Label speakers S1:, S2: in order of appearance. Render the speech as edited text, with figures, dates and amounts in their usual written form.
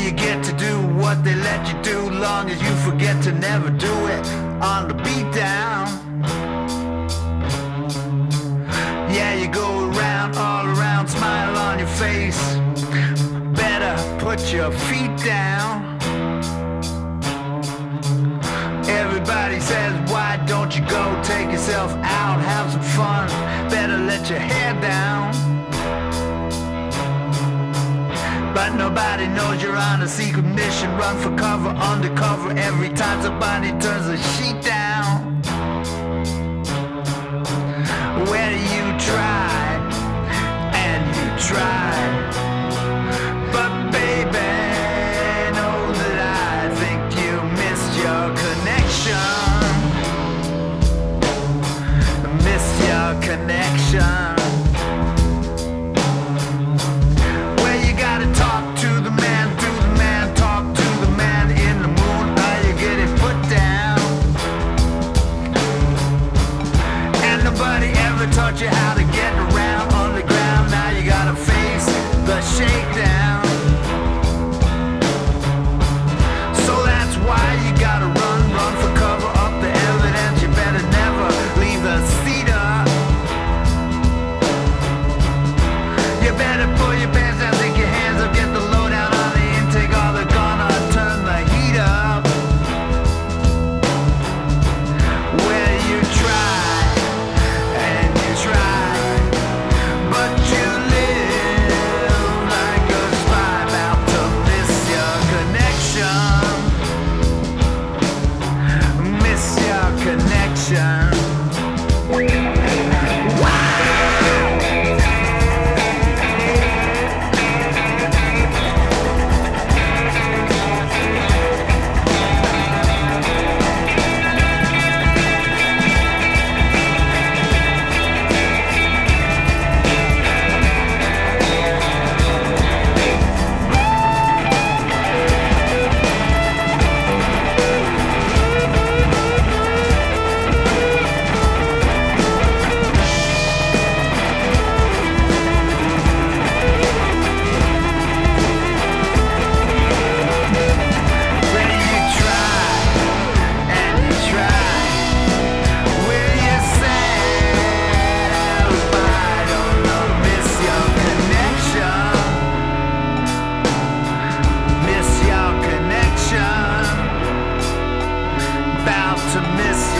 S1: you get to do what they let you do, long as you forget to never do it on the beat down. Yeah, you go around, all around, smile on your face. Better put your feet down. Everybody says, why don't you go take yourself out, have some fun? Better let your hair down. But nobody knows you're on a secret mission. Run for cover, undercover, every time somebody turns the sheet down. Well, you try, and you try, but baby, know that I think you missed your connection. Missed your connection. Taught you how to get around on the ground. Now you gotta face the shakedown. So that's why you gotta run for cover, up the evidence. You better never leave the seat up. You better pull your pants down, take your hands up, get the load out on the intake, or they're gonna turn the heat up. Well, you try. Connection. To miss